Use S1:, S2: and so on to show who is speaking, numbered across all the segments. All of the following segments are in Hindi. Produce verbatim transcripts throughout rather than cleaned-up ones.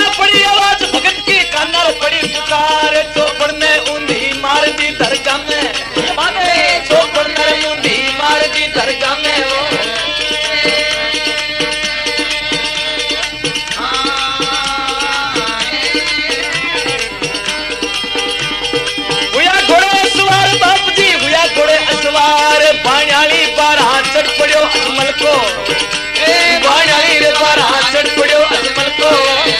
S1: पड़ी आवाज भगत की काना पड़ी पुकार चौपड़ ने ऊंधी मार दी दरगाह में माने चौपड़ ने ऊंधी मार दी दरगाह में हुआ घोड़े सवार बाप जी हुआ घोड़े सवार बाण्याली बारह चढ़ पड़ो अजमल को बाण्याली रे बारह चढ़ पड़ो अजमल को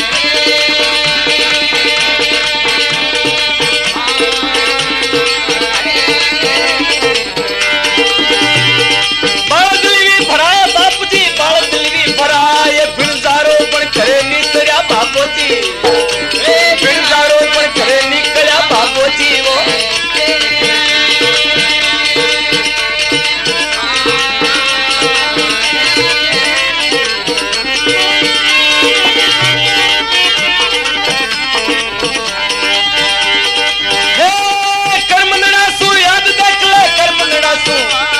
S1: बिरदारो पर खड़े निकला बाबू जी वो कर्म नड़ासू याद देख ले कर्म नड़ासू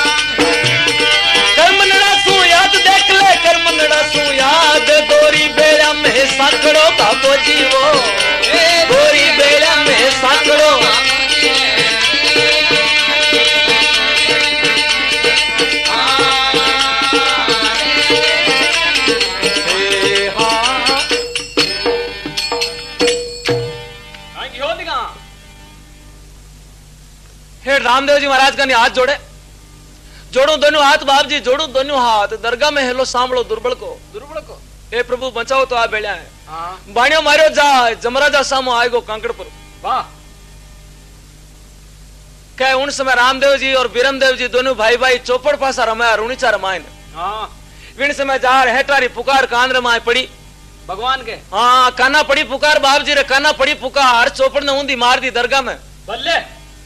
S1: कर्म नड़ासू याद देख ले कर्म नड़ासू याद गोरी बेड़ा में साकड़ो बाबू जी वो गोरी बेड़ा में साकड़ो हे रामदेव जी महाराज का हाथ जोड़े जोड़ो दोनों हाथ बाप जी जोड़ो दोनों हाथ दरगाह में हेलो सांभळो दुर्बल को दुर्बल को ए प्रभु बचाओ तो आ बेड़ा है हाँ। बाणियो मारियो जा जमराजा सामो आएगो कांकड़पुर वाह कह उन समय रामदेव जी और बीरमदेव जी दोनों भाई भाई चौपड़ पासा रमाया रुणीचा रमायन हाँ विन समय जार हेटारी पुकार कांद्र माए पड़ी भगवान के हाँ काना पड़ी पुकार बाप जी रे काना पड़ी पुकार चौपड़ ने ऊंधी मार दी दरगाह में बल्ले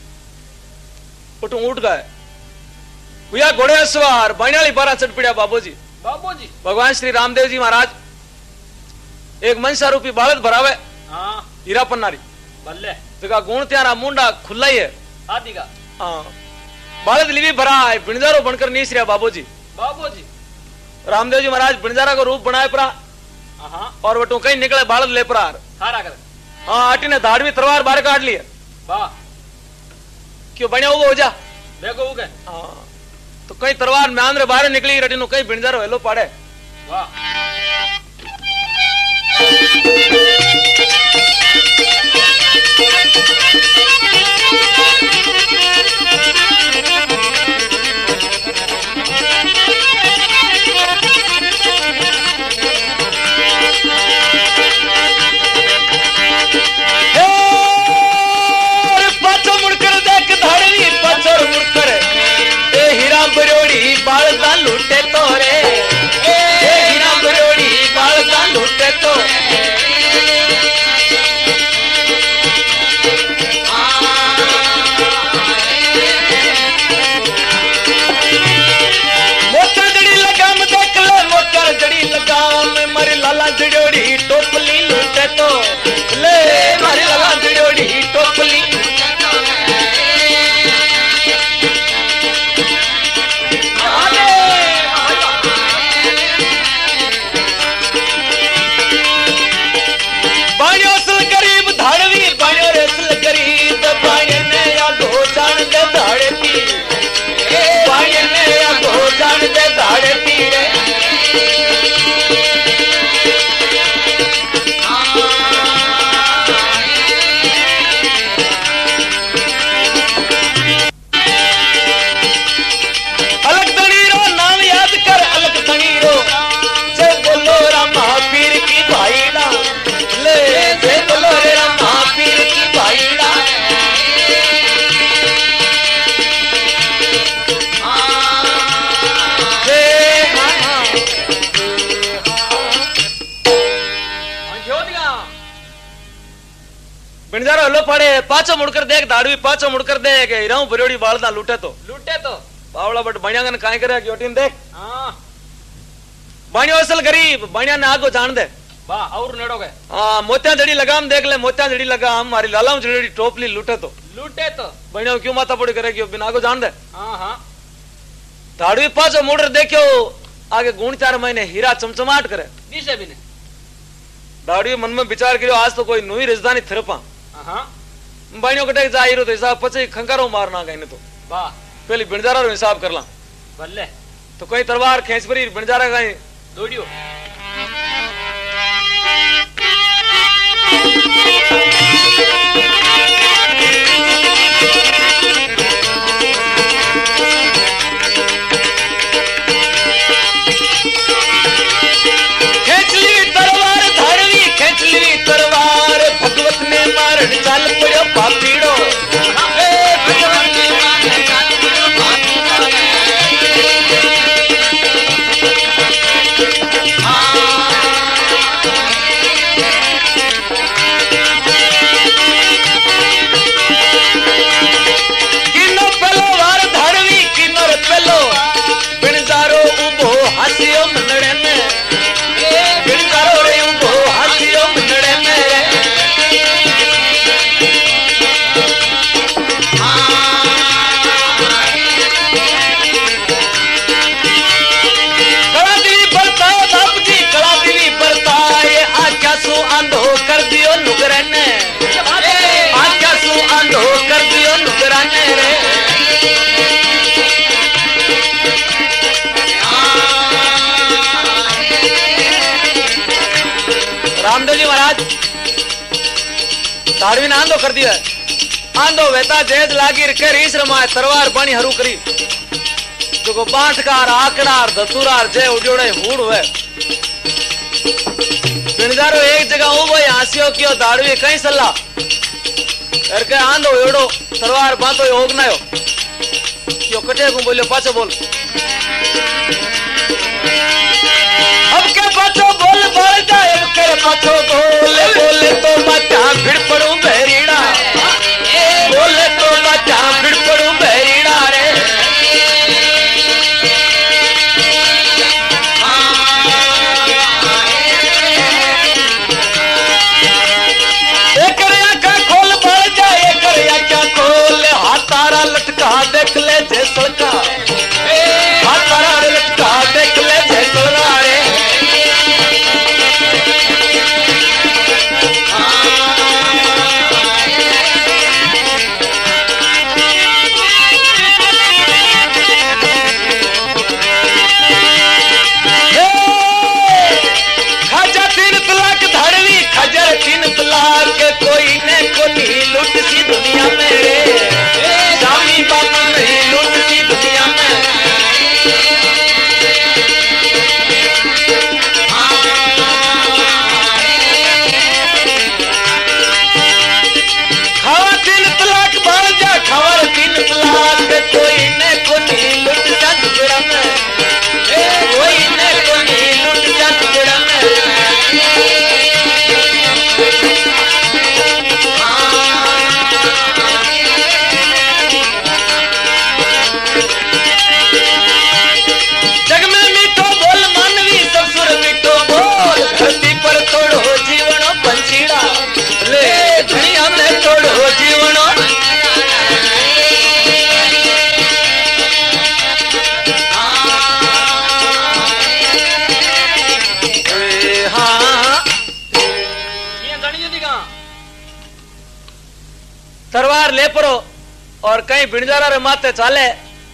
S1: उठ उठ गए हुआ घोड़े सवार बाण्याली बारह चढ़ पड़ा बाबूजी बाबूजी भगवान श्री रामदेव जी महाराज एक मनसा रूपी बालद भरावे हाँ हीरा पन्नारी बल्ले जगह गुण त्यारा मुंडा खुला ही है आदि का हाँ बालद लिवी भरा है बिणजारो बनकर नीस रहा बाबूजी बाबूजी रामदेव जी महाराज बिणजारा को रूप बनाए परा हाँ और वटू कहीं निकले बालद ले परा हारा कर हाँ आटी ने धाड़वी तलवार बाहर काट ली है वाह क्यों बने वो हो जा देखो वो हाँ तो कई तलवार म्यान रे बाहर निकली रटी नु कई बिणजारो हेलो पाड़े वाह बालदा लूटे तो रे हीरा बरोड़ी बालदा लूटे तो मोटर जड़ी लगाम देख ले मोटर जड़ी लगाम मारी लाला जड़ोड़ी टोपली लूटे तो ले मारी लाला जड़ोड़ी टोपली बिणजारो हलो पड़े पाछो मुड़कर देख दाड़वी पाछो मुड़कर देख हिराऊ भरियोड़ी बालदा लूटे तो लूटे तो बावला बट बणिया ने काई करे क्योटिन देख हां बणियो असल गरीब बणिया ने आगो जान दे वाह और नेड़ो गए हां मोतिया जड़ी लगाम देख ले मोतिया जड़ी लगाम मारी लालाम जड़ी टोपली लूटे तो लूटे तो बणियो क्यों माथा पड़ी करे क्यों बिना आगो जान दे हां हां दाड़वी पाछो मुड़र देखियो आगे गुण चार महीने हीरा चमचमाट करे दिसे बिने दाड़ियो मन में विचार करियो आज तो कोई नई राजधानी थिरपा बाणियों कटे जा तो हिसाब पचे खंकारो मारना कहीं तो वाह पहले बिणजारा रो हिसाब कर ला भले तो कोई तलवार खेच परी बिणजारा कहीं दौड़ियो भगवत ने मारन चल पड़ो पापीड़ो किनो पलो वार धारवी किन्नर पलो बिणजारो उबो हसियो मनड़े में बिणजारो रे उबो हसियो मनड़े में आंधो कर दियो नुकरन आज्ञा सु आंधो कर दियो नुकरन रे रामदेव जी महाराज धाड़वी ने आंधो कर दिया आंधो वेता जेज लागी रखे रीस रमाए तरवार पानी हरू करी जो को बांटकार आकड़ार धतुरार जय उजोड़े हूड़ हुए बिणजारो एक जगह उबो हासियो कियो दाड़वी कई सल्ला करके आंधो एड़ो तलवार बांधो ओगनायो कियो कटे को बोलियो पाछो बोल अब के पाछो बोल बोल जाए अब के पाछो बोल बोले तो बच्चा भिड़ पड़ू बहरीड़ा बोले तो बच्चा भिड़ पड़ू बहरीड़ा रे तारा लटका देख ले जैसल का हाँ तारा लटका देख ले जैसल रे खाजा तीन तलाक धाड़वी खजर तीन तलाक कोई ने कोई लुट सी दुनिया में रे बाबा नहीं लूटती दुनिया में खावा तीन तलाक बाल जा खबर तीन तलाक कोई ने कोई लुट जा दुनिया में कोई ने कोई लुट जा दुनिया में तरवार ले परो और कहीं बिणजारा रे माथे चाले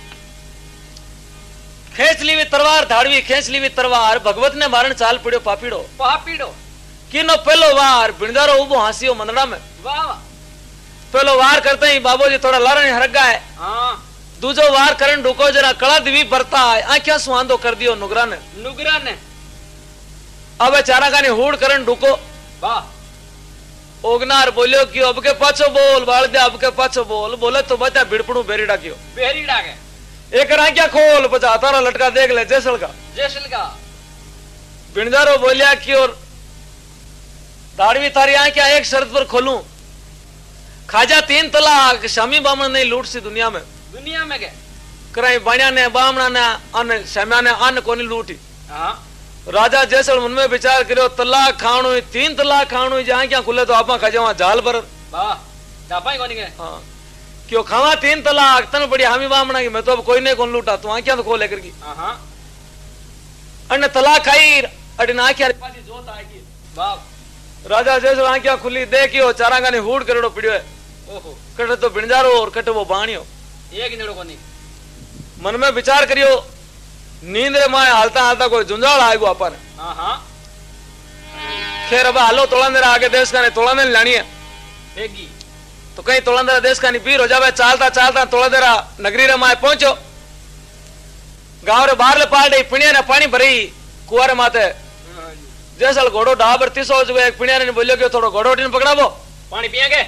S1: खेच ली तरवार धाड़वी खेच ली तरवार भगवत ने मारन चाल पड़ो पापीड़ो पापीड़ो किनो पहलो वार बिणजारो उबो हासियो मंदड़ा में वाह पहलो वार करते ही बाबू जी थोड़ा लारण हरगा है हाँ दूजो वार करन ढुको जरा कड़ा दिवी बरता है आंखिया सुहांदो कर दियो नुगरा ने नुगरा ने अब चारा गाने हुड़ करन ढुको वाह ओगनार बोलियो कि अब के पाछो बोल बाल दे अब के पाछो बोल बोले तो बता भिड़पड़ू बेरीड़ा क्यों बेरीड़ा के एक रांकिया खोल बचा तारा लटका देख ले जैसल का जैसल का बिणजारो बोलिया कि और दाड़वी तारी आंखिया एक शर्त पर खोलूं खाजा तीन तलाक शामी बामण नहीं लूट सी दुनिया में दुनिया में के कराई बाणिया ने बामणा ने अन शामिया ने अन कोनी लूटी हां राजा जैसल मन में विचार करो तलाक खाणो तीन तलाक खाणो जहां क्या खुले तो आपा खजवा जाल पर वाह जापाई कोनी के हां क्यों खावा तीन तलाक तन बड़ी हामी बामणा की मैं तो अब कोई नहीं कौन लूटा तू क्या तो खो लेकर की हां अन तलाक खाई अड ना क्या पाजी जोत आएगी वाह राजा जैसे आंखिया खुली देखियो चारांगा ने हूड़ करेड़ो पड़ियो है। ओहो कटे तो बिणजारो और कटे वो बाणियो एक नेड़ो कोनी। मन में विचार करियो नींद रे माए हालता हालता कोई जुंजाल आएगो अपन। हां हां खैर अब हालो तोलांदेरा आगे देश का ने तोलांदे लानी है बेगी तो कहीं तोलांदेरा देश का नी पीर हो जावे। चालता चालता तोलांदेरा नगरी रे माए पहुंचो। गांव रे बाहर ले पाल पिणिया ने पानी भरी कुआरे माथे जैसल घोड़ो डाबर तीसो जो एक पिणिया ने बोलियो कि थोड़ो घोड़ो टीन पकड़ावो पानी पिएंगे।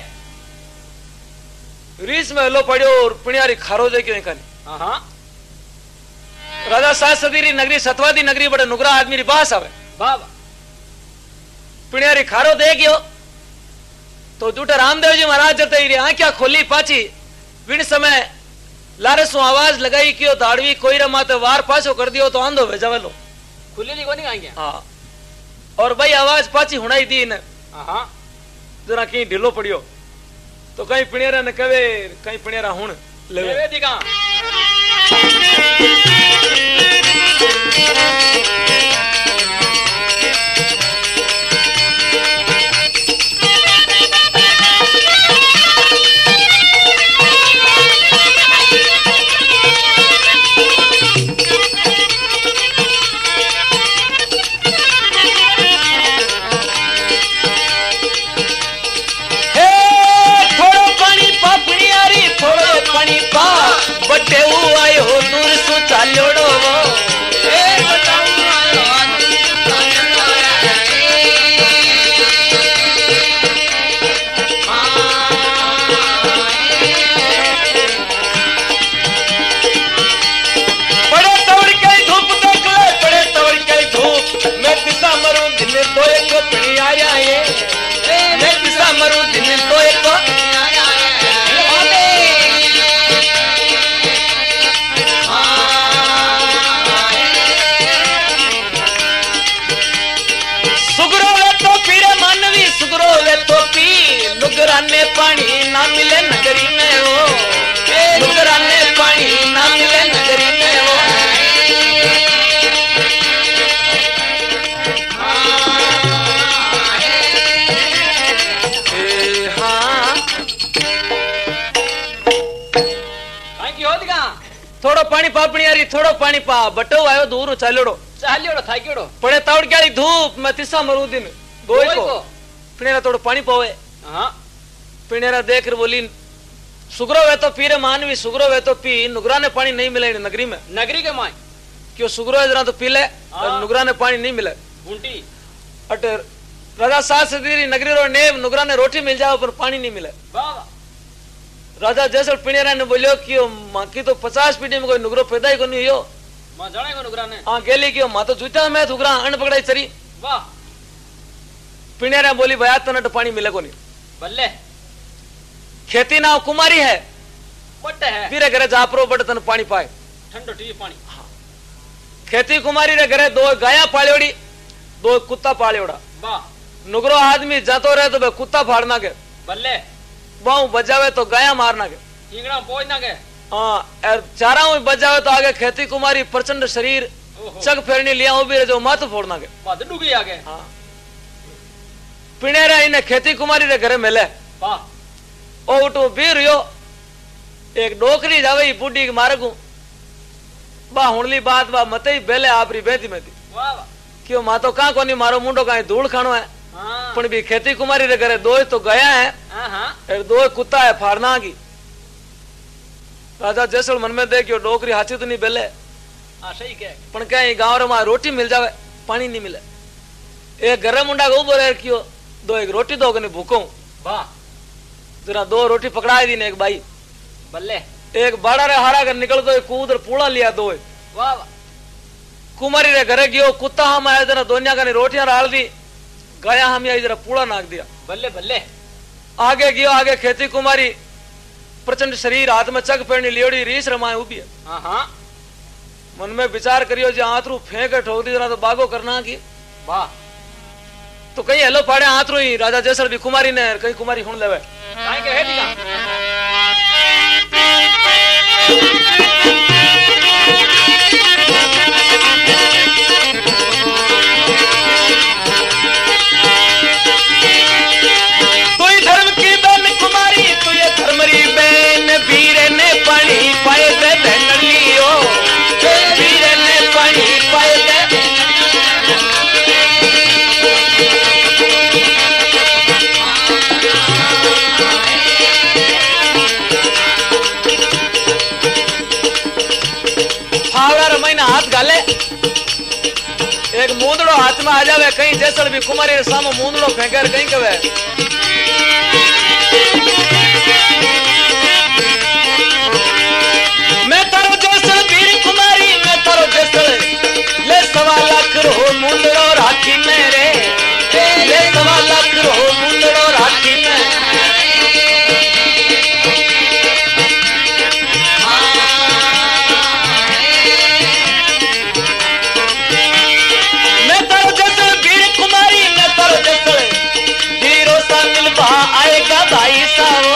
S1: रीस में लो पड़ियो और पिणियारी खारो जे क्यों खाली। हां राजा सात सदीरी नगरी सतवादी नगरी बड़े नुगरा आदमी री बास आवे बाबा पिणियारी खारो दे गयो तो जूठे रामदेव जी महाराज जते री आंखिया खोली पाची विण समय लारे सु आवाज लगाई कियो धाड़वी कोई रे माते वार पाछो कर दियो तो आंधो भेजावेलो खुली ली कोनी आंखिया। हां और भाई आवाज पाची हुणाई दी ने। हां जरा कहीं ढिलो पड़ियो तो कहीं पिणियारा ने कवे कहीं पिणियारा हुण लेवे दिगा। नुगराने पानी ना मिले नगरी में हो नुगराने पानी ना मिले नगरी में हो। थोड़ो पानी पापणी यारी थोड़ो पानी पा बटो आयो दूर चाल्योड़ो चाल्योड़ो थाक्योड़ो पड़े तावड़ क्यारी धूप में तिसा मरू दिन दोई को पिणेरा थोड़ो पानी पावे। हां पिणेरा देख कर बोली सुगरो वे तो पीरे मानवी सुगरो वे तो पी नुगरा ने पानी नहीं मिले नगरी में नगरी के माय क्यों सुगरो जरा तो पी ले और नुगरा ने पानी नहीं मिले बूंटी अट राजा सात सदीरी नगरी रो नेव नुगरा ने रोटी मिल जाओ पर पानी नहीं मिले। वाह राजा जैसल पिणेरा ने बोलियो कि मां की तो पचास पीढ़ी में कोई नुगरो पैदा ही कोनी हो मां जाने को नुगरा ने। हां गेली कि मां तो जूता में नुगरा अन पकड़ाई चरी। वाह पिणेरा बोली भया तने तो पानी मिले कोनी बल्ले खेती ना कुमारी है बट है पीरे घरे जापरो बट तने पानी पाए ठंडो टी पानी। हां खेती कुमारी रे घरे दो गाया पाळ्योड़ी दो कुत्ता पाळ्योड़ा। वाह नुगरो आदमी जातो रहे तो बे कुत्ता फाड़ना के बल्ले बाऊ बजावे तो गाया मारना के ईंगड़ा पहुंचना के। हां और चाराऊ बजावे तो आगे खेती कुमारी प्रचंड शरीर चग फेरनी लिया उभी रे जो माथ फोड़ना के बात डूबी आगे। हां पिणेरा इने खेती कुमारी रे घरे मिले। वाह ओ उठो बीर यो एक डोकरी जावे बूढ़ी के मारगू बा हुणली बात बा मते ही बेले आपरी बेदी में थी। वाह क्यों मा तो का कोनी मारो मुंडो काई धूल खानो है। हां पण भी खेती कुमारी रे घरे दो तो गया है। हां और दो कुत्ता है फाड़ना की। राजा जैसल मन में देखियो डोकरी हाथी तो नहीं बेले। हां सही कह पण कहीं गांव रे मा रोटी मिल जावे पानी नहीं मिले एक गरम मुंडा को उबो रे कियो दो एक रोटी दो कने भूखो। वाह जरा दो रोटी पकड़ा दी ने एक भाई बल्ले एक बड़ा रे हारा कर निकल तो कूद पूड़ा लिया दो। वाह कुमारी रे घरे गयो कुत्ता हम आया जरा दोनिया कने रोटियां डाल दी गया हम आई जरा पूड़ा नाक दिया बल्ले बल्ले आगे गयो आगे खेती कुमारी प्रचंड शरीर हाथ में चक पेड़नी लियोड़ी रीस रमाए उभी है। हां हां मन में विचार करियो जे आंतरू फेंक ठोक दी जरा तो बागो करना की। वाह तो कहीं हेलो पाड़े आंतरू ही राजा जैसल भी कुमारी ने कहीं कुमारी हुन लेवे काई के हेडी का। एक मूंदड़ो हाथ में आ जावे कहीं जैसल भी कुमारी रे सामो मूंदड़ो फेंकर कहीं कवे मैं तारो जैसल वीर कुमारी मैं तारो जैसल ले सवा लाख रो मूंदड़ो राखी मेरे ले सवा लाख रो मूंदड़ो राखी में मैं तारो जैसल वीर कुमारी मैं तारो जैसल हीरो सा मिलवा आएगा भाई साहब